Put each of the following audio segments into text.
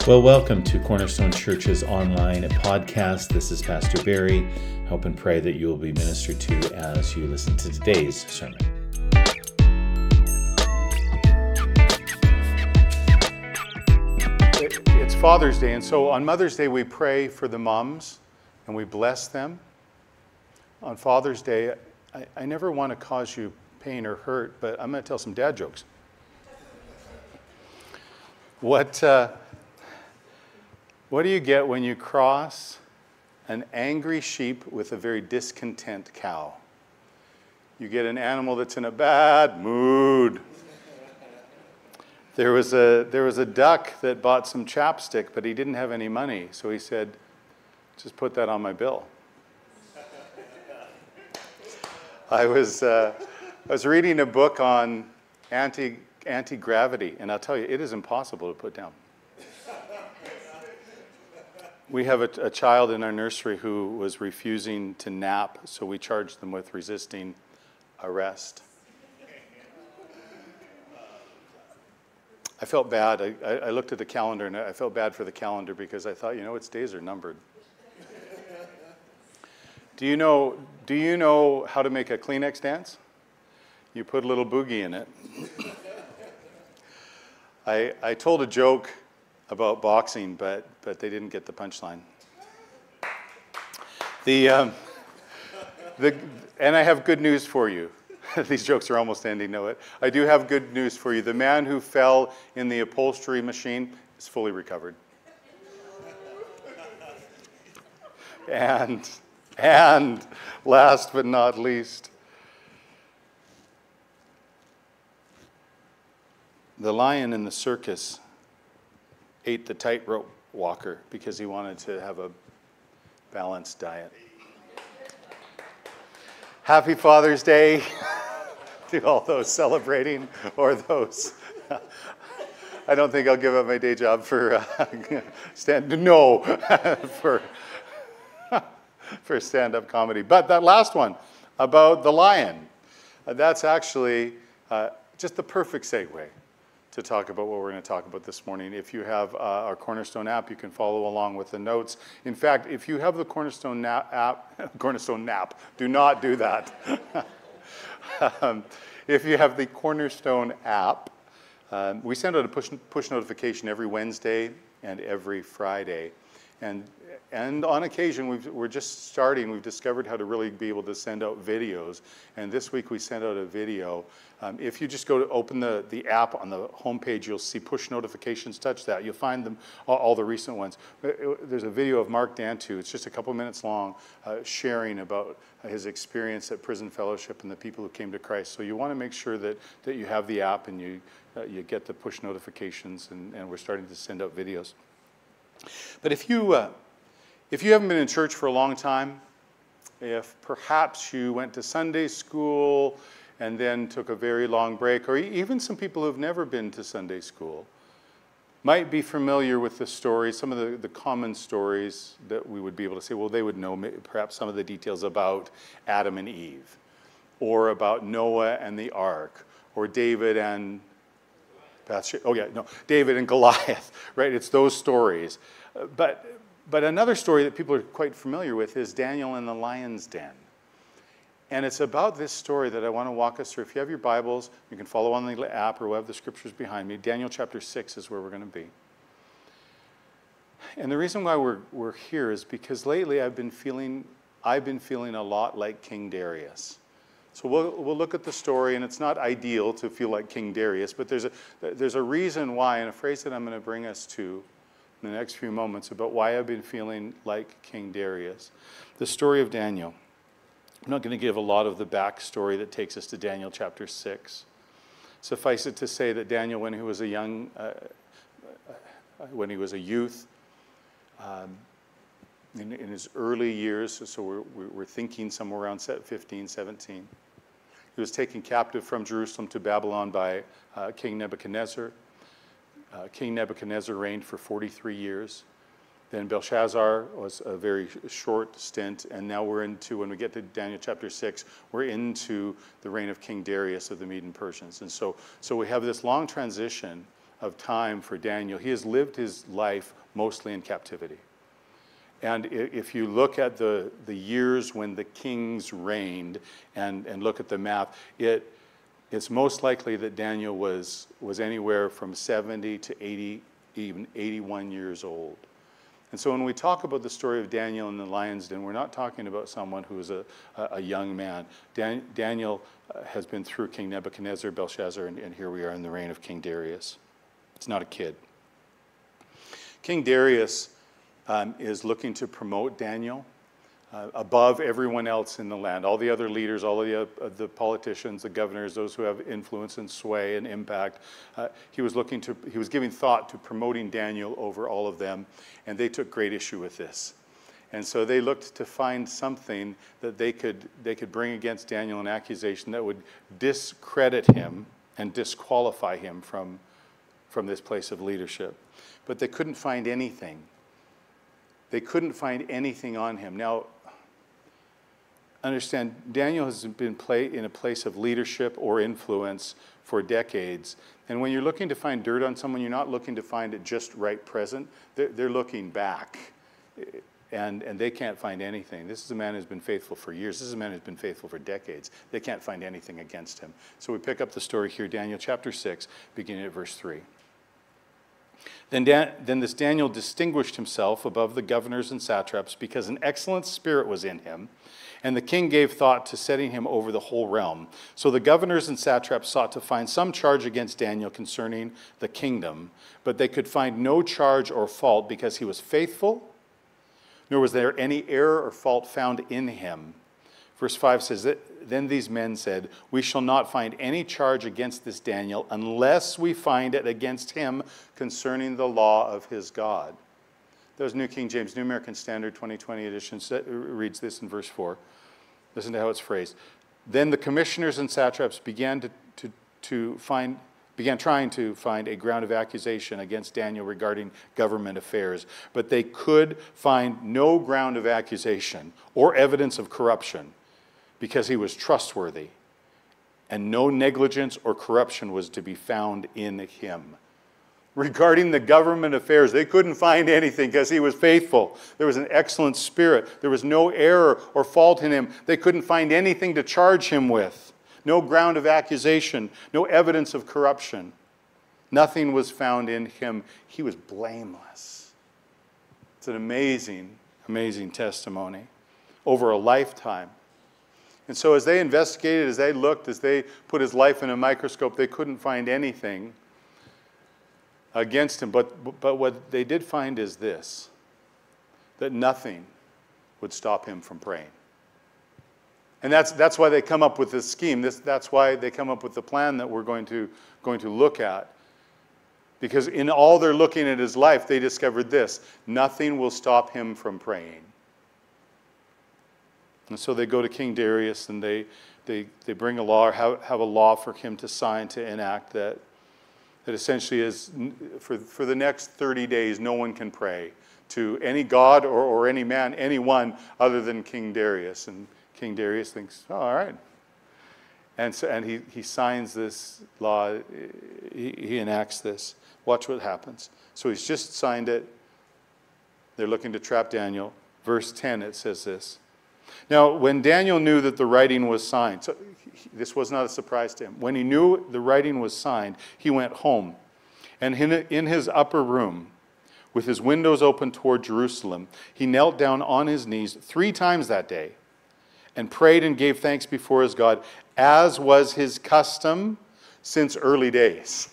Well, welcome to Cornerstone Church's online podcast. This is Pastor Barry. Hope and pray that you will be ministered to as you listen to today's sermon. It's Father's Day, and so on Mother's Day we pray for the moms and we bless them. On Father's Day, I never want to cause you pain or hurt, but I'm going to tell some dad jokes. What do you get when you cross an angry sheep with a very discontent cow? You get an animal that's in a bad mood. There was a duck that bought some chapstick, but he didn't have any money, so he said, "Just put that on my bill." I was reading a book on anti-gravity, and I'll tell you, it is impossible to put down. We have a child in our nursery who was refusing to nap, so we charged them with resisting arrest. I felt bad. I looked at the calendar, and I felt bad for the calendar because I thought, its days are numbered. Do you know how to make a Kleenex dance? You put a little boogie in it. I told a joke about boxing, but they didn't get the punchline. And I have good news for you. These jokes are almost ending, know it. I do have good news for you. The man who fell in the upholstery machine is fully recovered. And last but not least, the lion in the circus ate the tightrope walker because he wanted to have a balanced diet. Happy Father's Day to all those celebrating or those. I don't think I'll give up my day job for for stand-up comedy. But that last one about the lion, that's actually just the perfect segue to talk about what we're going to talk about this morning. If you have our Cornerstone app, you can follow along with the notes. In fact, if you have the Cornerstone app, do not do that. If you have the Cornerstone app, we send out a push notification every Wednesday and every Friday. And on occasion, we're just starting. We've discovered how to really be able to send out videos. And this week we sent out a video. If you just go to open the app on the homepage, you'll see push notifications. Touch that. You'll find them, all the recent ones. There's a video of Mark Dantu. It's just a couple minutes long, sharing about his experience at Prison Fellowship and the people who came to Christ. So you want to make sure that you have the app and you get the push notifications, and we're starting to send out videos. But if you haven't been in church for a long time, if perhaps you went to Sunday school and then took a very long break, or even some people who've never been to Sunday school, might be familiar with the stories, some of the common stories that we would be able to say, well, they would know perhaps some of the details about Adam and Eve, or about Noah and the ark, or David and Goliath, right? It's those stories. But another story that people are quite familiar with is Daniel in the lion's den. And it's about this story that I want to walk us through. If you have your Bibles, you can follow on the app, or we'll have the scriptures behind me. Daniel chapter 6 is where we're going to be. And the reason why we're here is because lately I've been feeling a lot like King Darius. So we'll look at the story, and it's not ideal to feel like King Darius, but there's a reason why, and a phrase that I'm going to bring us to in the next few moments about why I've been feeling like King Darius. The story of Daniel. I'm not going to give a lot of the backstory that takes us to Daniel chapter 6. Suffice it to say that Daniel, when he was a youth, in his early years, so we're thinking somewhere around 15, 17, he was taken captive from Jerusalem to Babylon by King Nebuchadnezzar. King Nebuchadnezzar reigned for 43 years. Then Belshazzar was a very short stint, and now when we get to Daniel chapter 6, we're into the reign of King Darius of the Medes and Persians. And so we have this long transition of time for Daniel. He has lived his life mostly in captivity. And if you look at the years when the kings reigned and look at the map, it's most likely that Daniel was anywhere from 70 to 80, even 81 years old. And so when we talk about the story of Daniel in the lion's den, we're not talking about someone who is a young man. Daniel has been through King Nebuchadnezzar, Belshazzar, and here we are in the reign of King Darius. It's not a kid. King Darius is looking to promote Daniel above everyone else in the land. All the other leaders, all of the politicians, the governors, those who have influence and sway and impact. He was giving thought to promoting Daniel over all of them, and they took great issue with this. And so they looked to find something that they could bring against Daniel, an accusation that would discredit him and disqualify him from this place of leadership. But they couldn't find anything. They couldn't find anything on him. Now, understand, Daniel has been in a place of leadership or influence for decades. And when you're looking to find dirt on someone, you're not looking to find it just right present. They're looking back. And they can't find anything. This is a man who's been faithful for years. This is a man who's been faithful for decades. They can't find anything against him. So we pick up the story here, Daniel chapter 6, beginning at verse 3. Then this Daniel distinguished himself above the governors and satraps because an excellent spirit was in him, and the king gave thought to setting him over the whole realm. So the governors and satraps sought to find some charge against Daniel concerning the kingdom, but they could find no charge or fault because he was faithful, nor was there any error or fault found in him. Verse 5 says that then these men said, "We shall not find any charge against this Daniel unless we find it against him concerning the law of his God." There's New King James, New American Standard 2020 edition reads this in verse 4. Listen to how it's phrased. Then the commissioners and satraps began trying to find a ground of accusation against Daniel regarding government affairs, but they could find no ground of accusation or evidence of corruption because he was trustworthy, and no negligence or corruption was to be found in him. Regarding the government affairs, they couldn't find anything because he was faithful. There was an excellent spirit. There was no error or fault in him. They couldn't find anything to charge him with. No ground of accusation, no evidence of corruption. Nothing was found in him. He was blameless. It's an amazing, amazing testimony over a lifetime. And so as they investigated, as they looked, as they put his life in a microscope, they couldn't find anything against him. But what they did find is this, that nothing would stop him from praying. And that's why they come up with this scheme. That's why they come up with the plan that we're going to look at. Because in all they're looking at his life, they discovered this: nothing will stop him from praying. And so they go to King Darius and they bring a law, or have a law for him to sign, to enact, that essentially is for the next 30 days no one can pray to any god or any man, anyone other than King Darius. And King Darius thinks, oh, all right. And he signs this law, he enacts this. Watch what happens. So he's just signed it. They're looking to trap Daniel. Verse 10, it says this. Now, when Daniel knew that the writing was signed, so this was not a surprise to him. When he knew the writing was signed, he went home. And in his upper room, with his windows open toward Jerusalem, he knelt down on his knees 3 times that day and prayed and gave thanks before his God, as was his custom since early days.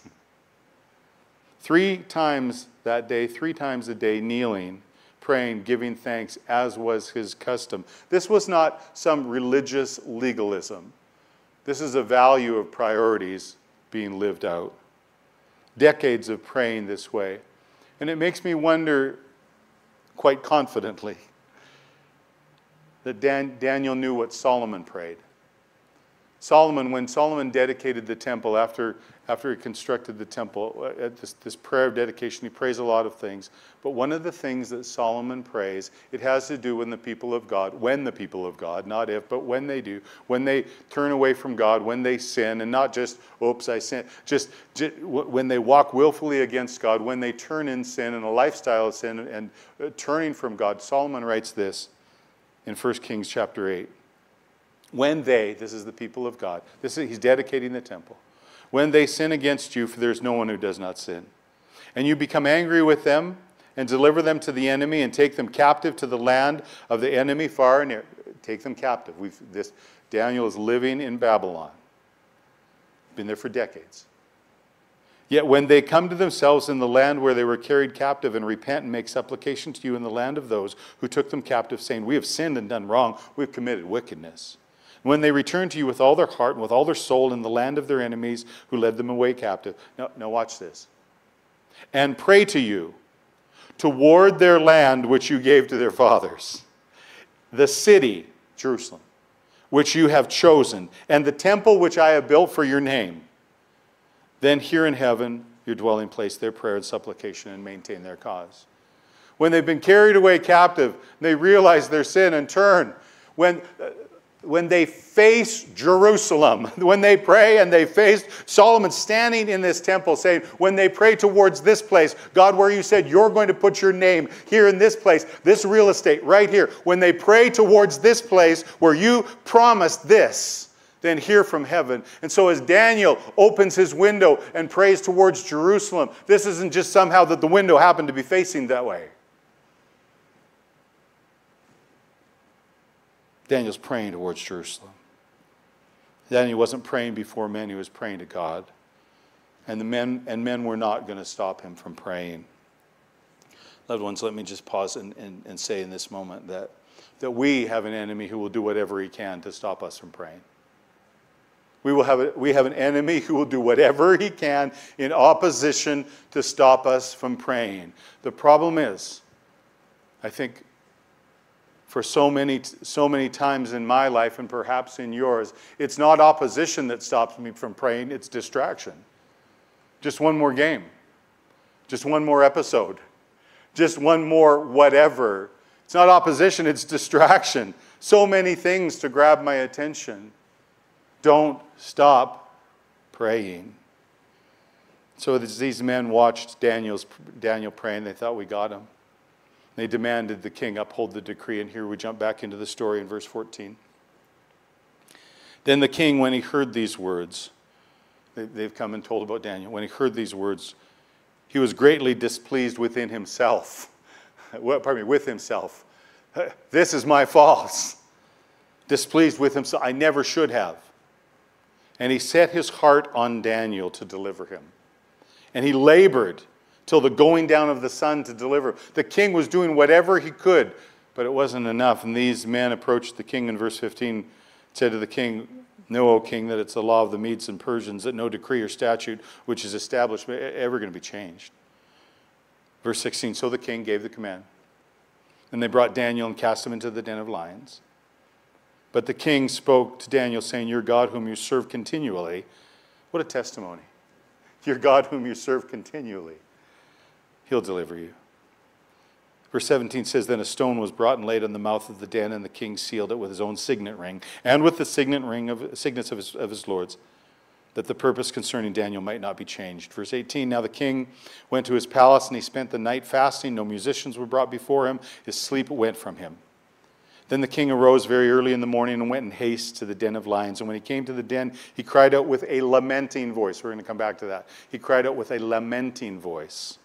3 times that day, 3 times a day, kneeling, praying, giving thanks, as was his custom. This was not some religious legalism. This is a value of priorities being lived out. Decades of praying this way. And it makes me wonder, quite confidently, that Daniel knew what Solomon prayed. Solomon, when Solomon dedicated the temple, after he constructed the temple, at this prayer of dedication, he prays a lot of things. But one of the things that Solomon prays, it has to do when the people of God, not if, but when they do, when they turn away from God, when they sin, and not just, oops, I sin, just when they walk willfully against God, when they turn in sin and a lifestyle of sin and turning from God. Solomon writes this in 1 Kings chapter 8. When they, this is the people of God, he's dedicating the temple. When they sin against you, for there is no one who does not sin. And you become angry with them and deliver them to the enemy and take them captive to the land of the enemy far and near. Take them captive. Daniel is living in Babylon. Been there for decades. Yet when they come to themselves in the land where they were carried captive and repent and make supplication to you in the land of those who took them captive, saying, we have sinned and done wrong, we have committed wickedness. When they return to you with all their heart and with all their soul in the land of their enemies who led them away captive. Now watch this. And pray to you toward their land which you gave to their fathers, the city, Jerusalem, which you have chosen, and the temple which I have built for your name. Then hear in heaven, your dwelling place, their prayer and supplication, and maintain their cause. When they've been carried away captive, they realize their sin and turn. When they face Jerusalem, when they pray and they face Solomon standing in this temple saying, when they pray towards this place, God, where you said you're going to put your name here in this place, this real estate right here, when they pray towards this place where you promised this, then hear from heaven. And so as Daniel opens his window and prays towards Jerusalem, this isn't just somehow that the window happened to be facing that way. Daniel's praying towards Jerusalem. Daniel wasn't praying before men, he was praying to God. And men were not going to stop him from praying. Loved ones, let me just pause and say in this moment that we have an enemy who will do whatever he can to stop us from praying. We have an enemy who will do whatever he can in opposition to stop us from praying. The problem is, I think, for so many times in my life and perhaps in yours, it's not opposition that stops me from praying, it's distraction. Just one more game. Just one more episode. Just one more whatever. It's not opposition, it's distraction. So many things to grab my attention. Don't stop praying. So these men watched Daniel praying, they thought, we got him. They demanded the king uphold the decree, and here we jump back into the story in verse 14. Then the king, when he heard these words, they've come and told about Daniel, when he heard these words, he was greatly displeased within himself. With himself. This is my fault. Displeased with himself. I never should have. And he set his heart on Daniel to deliver him. And he labored till the going down of the sun to deliver. The king was doing whatever he could, but it wasn't enough. And these men approached the king in verse 15, said to the king, know, O king, that it's the law of the Medes and Persians, that no decree or statute which is established ever going to be changed. Verse 16, so the king gave the command. And they brought Daniel and cast him into the den of lions. But the king spoke to Daniel, saying, your God whom you serve continually. What a testimony. Your God whom you serve continually. He'll deliver you. Verse 17 says, then a stone was brought and laid on the mouth of the den, and the king sealed it with his own signet ring, and with the signets of his lords, that the purpose concerning Daniel might not be changed. Verse 18, now the king went to his palace, and he spent the night fasting. No musicians were brought before him. His sleep went from him. Then the king arose very early in the morning and went in haste to the den of lions. And when he came to the den, he cried out with a lamenting voice. We're going to come back to that. He cried out with a lamenting voice.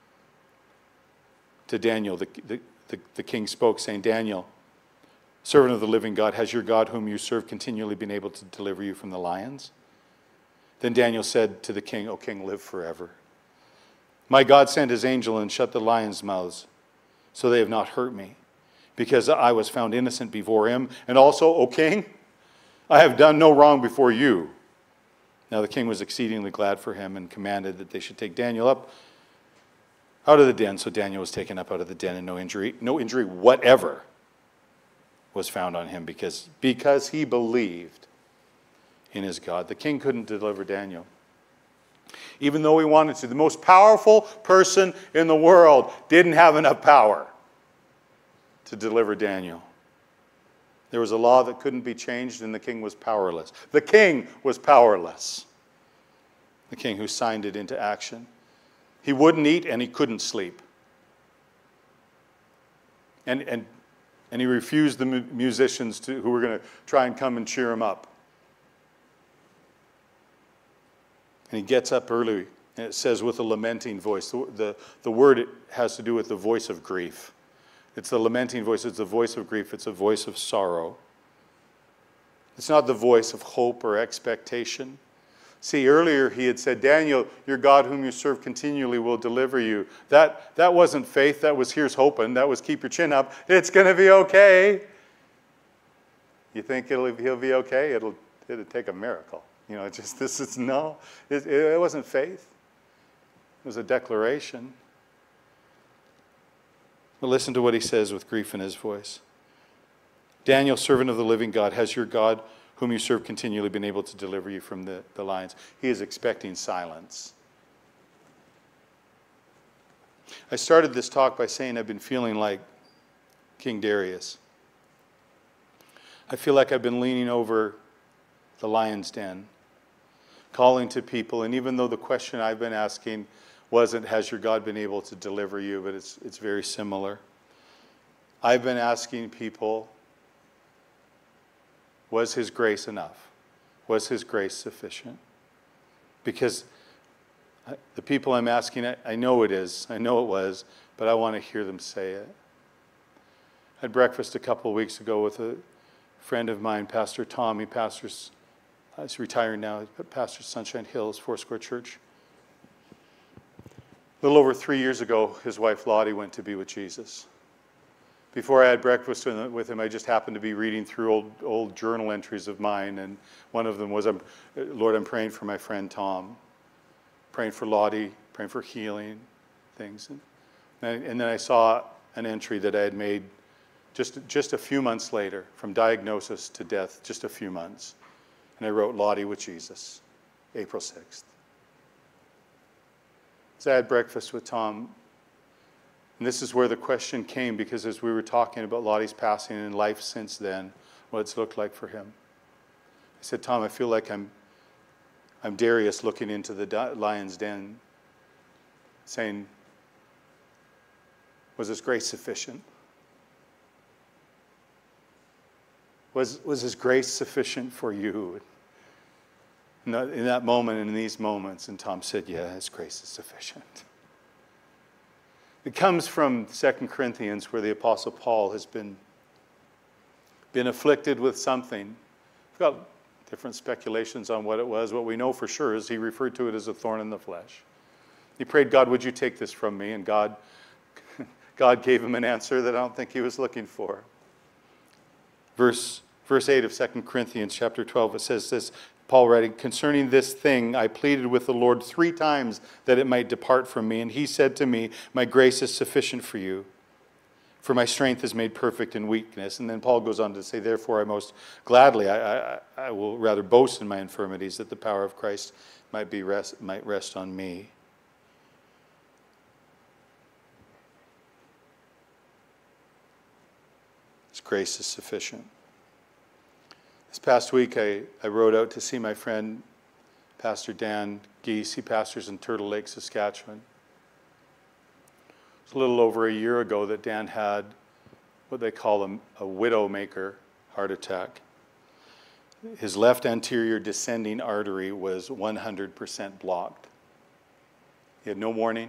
To Daniel, the king spoke, saying, Daniel, servant of the living God, has your God whom you serve continually been able to deliver you from the lions? Then Daniel said to the king, O king, live forever. My God sent his angel and shut the lions' mouths, so they have not hurt me, because I was found innocent before him. And also, O king, I have done no wrong before you. Now the king was exceedingly glad for him and commanded that they should take Daniel up out of the den. So Daniel was taken up out of the den, and no injury whatever was found on him, because he believed in his God. The king couldn't deliver Daniel, even though he wanted to. The most powerful person in the world didn't have enough power to deliver Daniel. There was a law that couldn't be changed, and the king was powerless. The king was powerless. The king who signed it into action. He wouldn't eat and he couldn't sleep. And he refused the musicians who were going to try and come and cheer him up. And he gets up early, and it says with a lamenting voice. The word has to do with the voice of grief. It's the lamenting voice. It's the voice of grief. It's a voice of sorrow. It's not the voice of hope or expectation. See, earlier he had said, Daniel, your God whom you serve continually will deliver you. That wasn't faith. That was here's hoping. That was keep your chin up. It's going to be okay. You think he'll be okay? It'll take a miracle. You know, it wasn't faith. It was a declaration. But listen to what he says with grief in his voice. Daniel, servant of the living God, has your God, whom you serve continually, been able to deliver you from the lions? He is expecting silence. I started this talk by saying I've been feeling like King Darius. I feel like I've been leaning over the lion's den, calling to people, and even though the question I've been asking wasn't, has your God been able to deliver you, but it's very similar. I've been asking people, was his grace enough? Was his grace sufficient? Because the people I'm asking, I know it is, I know it was, but I want to hear them say it. I had breakfast a couple of weeks ago with a friend of mine, Pastor Tom. He pastors, he's retired now, he pastors Sunshine Hills, Foursquare Church. A little over 3 years ago, his wife Lottie went to be with Jesus. Before I had breakfast with him, I just happened to be reading through old journal entries of mine, and one of them was, Lord, I'm praying for my friend Tom, praying for Lottie, praying for healing, things. And then I saw an entry that I had made just a few months later, from diagnosis to death, just a few months. And I wrote Lottie with Jesus, April 6th. So I had breakfast with Tom. And this is where the question came, because as we were talking about Lottie's passing and life since then, what it's looked like for him. I said, Tom, I feel like I'm Darius looking into the lion's den, saying, was his grace sufficient? Was his grace sufficient for you? In that moment and in these moments, and Tom said, yeah, his grace is sufficient. It comes from 2 Corinthians, where the Apostle Paul has been afflicted with something. We've got different speculations on what it was. What we know for sure is he referred to it as a thorn in the flesh. He prayed, God, would you take this from me? And God gave him an answer that I don't think he was looking for. Verse 8 of 2 Corinthians chapter 12, it says this, Paul writing, concerning this thing, I pleaded with the Lord 3 times that it might depart from me. And he said to me, my grace is sufficient for you, for my strength is made perfect in weakness. And then Paul goes on to say, therefore I most gladly, I will rather boast in my infirmities, that the power of Christ might rest on me. His grace is sufficient. This past week, I rode out to see my friend, Pastor Dan Geese. He pastors in Turtle Lake, Saskatchewan. It was a little over a year ago that Dan had what they call a widowmaker heart attack. His left anterior descending artery was 100% blocked. He had no warning.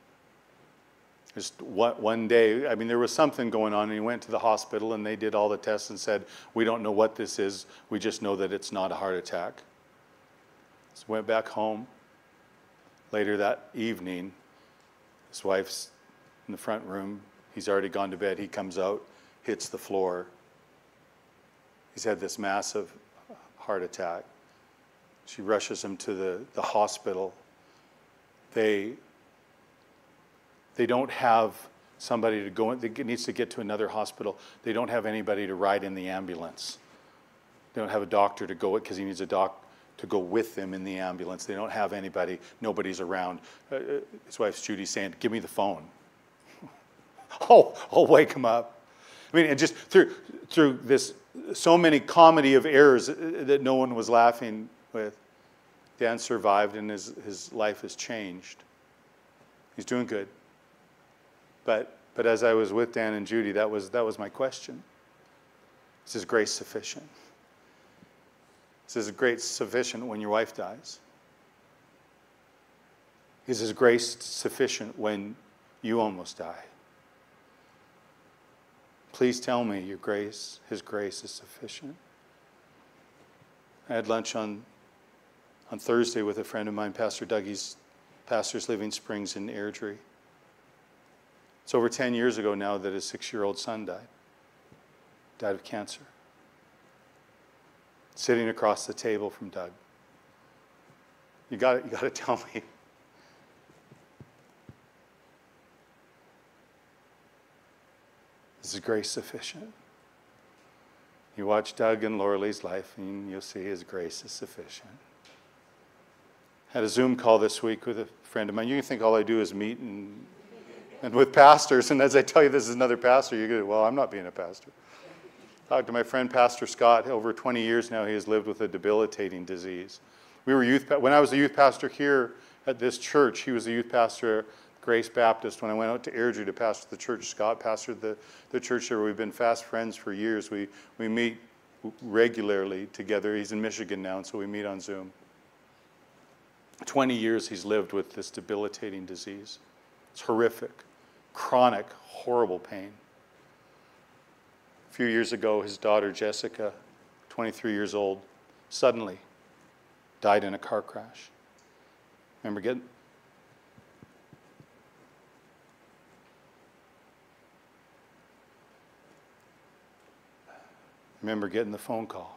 Just one day, I mean, there was something going on, and he went to the hospital, and they did all the tests and said, we don't know what this is. We just know that it's not a heart attack. So went back home. Later that evening, his wife's in the front room. He's already gone to bed. He comes out, hits the floor. He's had this massive heart attack. She rushes him to the hospital. They don't have somebody to go in. He needs to get to another hospital. They don't have anybody to ride in the ambulance. They don't have a doctor to go because he needs a to go with them in the ambulance. They don't have anybody. Nobody's around. His wife's Judy saying, give me the phone. Oh, I'll wake him up. I mean, and just through this, so many comedy of errors that no one was laughing with, Dan survived and his life has changed. He's doing good. But as I was with Dan and Judy, that was my question. Is His grace sufficient? Is His grace sufficient when your wife dies? Is His grace sufficient when you almost die? Please tell me His grace is sufficient. I had lunch on Thursday with a friend of mine, Pastor Doug. He's pastors Living Springs in Airdrie. It's over 10 years ago now that his 6-year-old son died of cancer. Sitting across the table from Doug. You got to tell me. Is His grace sufficient? You watch Doug and Laurelie's life and you'll see His grace is sufficient. Had a Zoom call this week with a friend of mine. You can think all I do is meet and with pastors, and as I tell you this is another pastor, you go, well, I'm not being a pastor. Talked to my friend Pastor Scott. Over 20 years now he has lived with a debilitating disease. When I was a youth pastor here at this church, he was a youth pastor at Grace Baptist. When I went out to Airdrie to pastor the church, Scott pastored the church there. We've been fast friends for years. We meet regularly together. He's in Michigan now, and so we meet on Zoom. 20 years he's lived with this debilitating disease. It's horrific, chronic, horrible pain. A few years ago, his daughter Jessica, 23 years old, suddenly died in a car crash. Remember getting the phone call.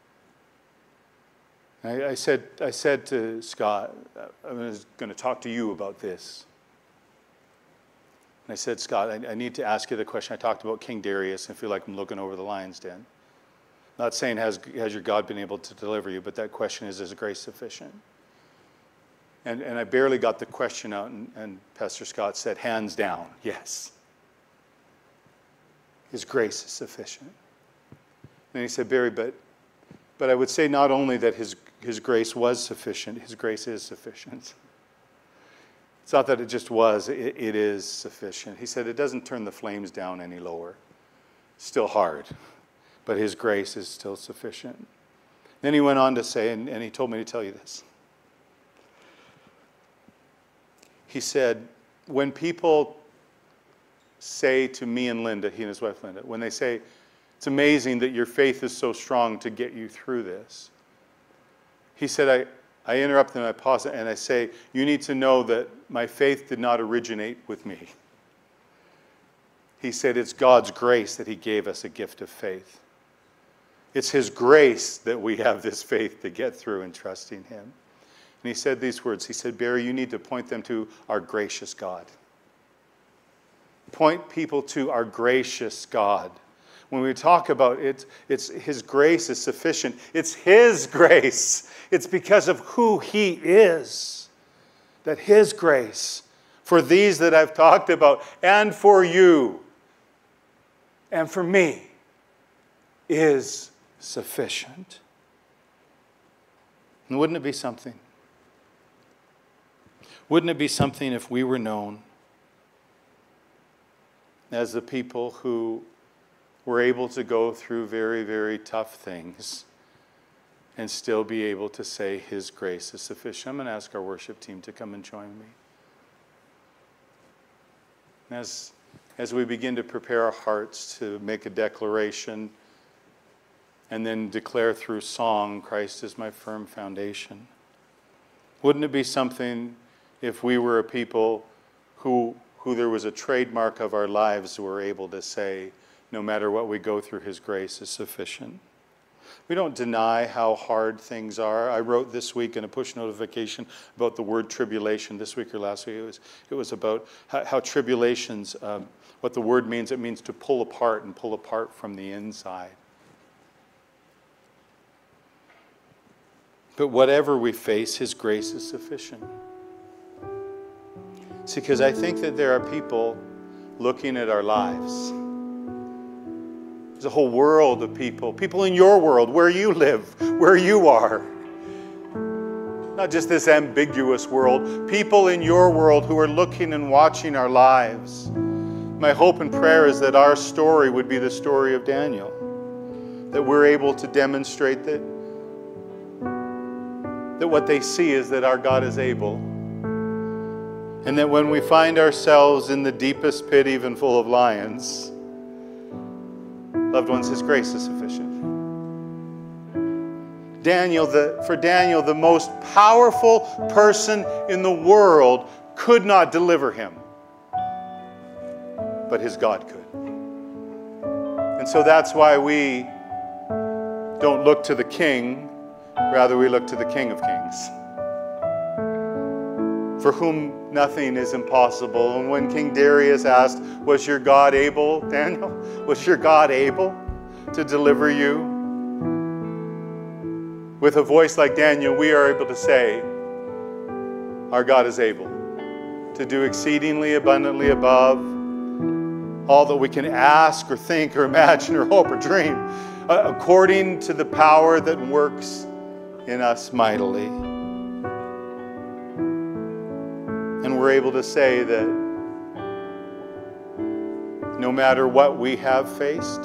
I said to Scott, I'm going to talk to you about this. And I said, Scott, I need to ask you the question. I talked about King Darius and feel like I'm looking over the lion's den. Not saying has your God been able to deliver you, but that question is grace sufficient? And I barely got the question out, and Pastor Scott said, hands down, yes. His grace is sufficient. And he said, Barry, but I would say not only that his grace was sufficient, His grace is sufficient. It's not that it just was, it is sufficient. He said it doesn't turn the flames down any lower. It's still hard, but His grace is still sufficient. Then he went on to say, and he told me to tell you this. He said, when people say to me and Linda, he and his wife Linda, when they say, it's amazing that your faith is so strong to get you through this. He said, I interrupt them, I pause, and I say, you need to know that my faith did not originate with me. He said, it's God's grace that He gave us a gift of faith. It's His grace that we have this faith to get through and trust in Him. And he said these words. He said, Barry, you need to point them to our gracious God. Point people to our gracious God. When we talk about it, it's His grace is sufficient. It's His grace. It's because of who He is that His grace for these that I've talked about and for you and for me is sufficient. And wouldn't it be something? Wouldn't it be something if we were known as the people who were able to go through very, very tough things and still be able to say His grace is sufficient? I'm going to ask our worship team to come and join me. As we begin to prepare our hearts to make a declaration and then declare through song, Christ is my firm foundation. Wouldn't it be something if we were a people who there was a trademark of our lives who were able to say, no matter what we go through, His grace is sufficient? We don't deny how hard things are. I wrote this week in a push notification about the word tribulation. This week or last week, it was about how tribulations, what the word means. It means to pull apart and pull apart from the inside. But whatever we face, His grace is sufficient. See, because I think that there are people looking at our lives. There's a whole world of people in your world, where you live, where you are. Not just this ambiguous world, people in your world who are looking and watching our lives. My hope and prayer is that our story would be the story of Daniel. That we're able to demonstrate that what they see is that our God is able. And that when we find ourselves in the deepest pit, even full of lions, loved ones, His grace is sufficient. For Daniel, the most powerful person in the world could not deliver him. But his God could. And so that's why we don't look to the king, rather we look to the King of Kings, for whom nothing is impossible. And when King Darius asked, was your God able, Daniel? Was your God able to deliver you? With a voice like Daniel, we are able to say, our God is able to do exceedingly abundantly above all that we can ask or think or imagine or hope or dream, according to the power that works in us mightily. And we're able to say that no matter what we have faced,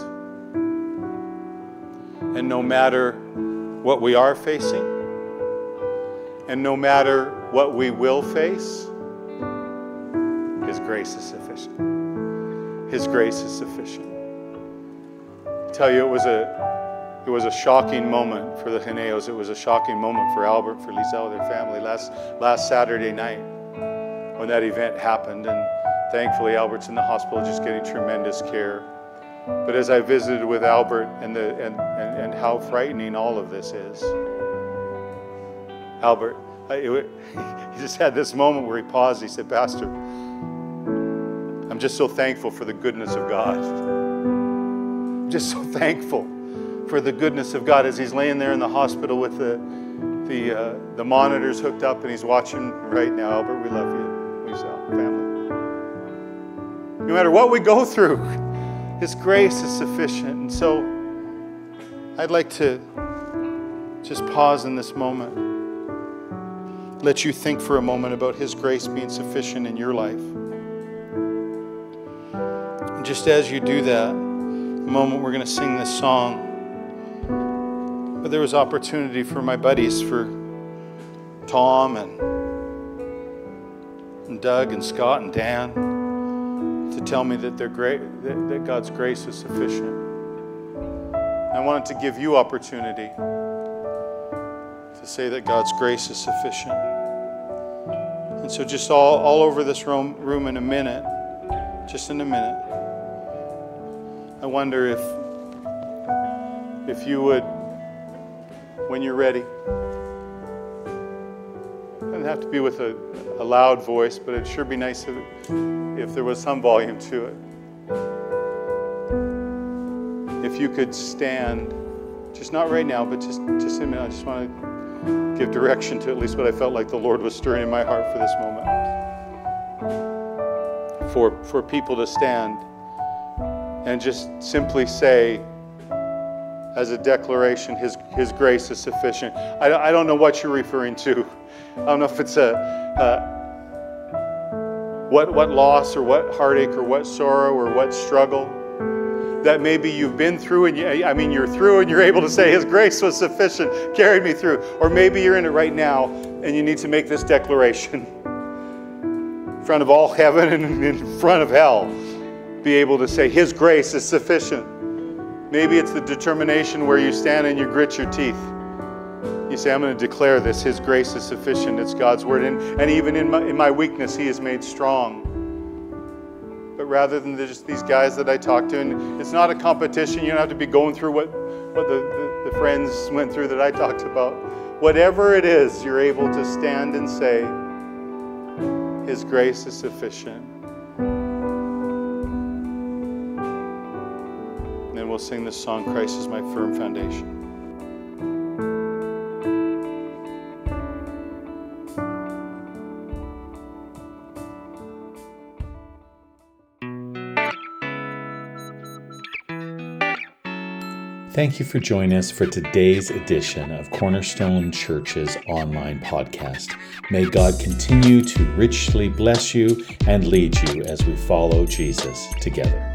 and no matter what we are facing, and no matter what we will face, His grace is sufficient. His grace is sufficient. I tell you, it was a shocking moment for the Geneos. It was a shocking moment for Albert, for Lizelle, their family, last Saturday night when that event happened. And thankfully, Albert's in the hospital just getting tremendous care. But as I visited with Albert and how frightening all of this is, Albert, he just had this moment where he paused. He said, Pastor, I'm just so thankful for the goodness of God. I'm just so thankful for the goodness of God as he's laying there in the hospital with the monitors hooked up and he's watching right now. Albert, we love you. We love family. No matter what we go through, His grace is sufficient. And so I'd like to just pause in this moment. Let you think for a moment about His grace being sufficient in your life. And just as you do that, the moment we're going to sing this song, but there was opportunity for my buddies, for Tom and Doug and Scott and Dan, to tell me that that God's grace is sufficient. I wanted to give you opportunity to say that God's grace is sufficient. And so just all over this room in a minute, just in a minute, I wonder if you would, when you're ready, it doesn't have to be with a loud voice, but it'd sure be nice if there was some volume to it. If you could stand, just not right now, but just in a minute. I just want to give direction to at least what I felt like the Lord was stirring in my heart for this moment. For people to stand and just simply say, as a declaration, His grace is sufficient. I don't know what you're referring to. I don't know if it's what loss or what heartache or what sorrow or what struggle that maybe you've been through, and you're through and you're able to say His grace was sufficient, carried me through. Or maybe you're in it right now and you need to make this declaration in front of all heaven and in front of hell. Be able to say His grace is sufficient. Maybe it's the determination where you stand and you grit your teeth. You say, I'm going to declare this. His grace is sufficient. It's God's word. And even in my weakness, He is made strong. But rather than just these guys that I talk to, and it's not a competition. You don't have to be going through what the friends went through that I talked about. Whatever it is, you're able to stand and say, His grace is sufficient. And then we'll sing this song, Christ is my firm foundation. Thank you for joining us for today's edition of Cornerstone Church's online podcast. May God continue to richly bless you and lead you as we follow Jesus together.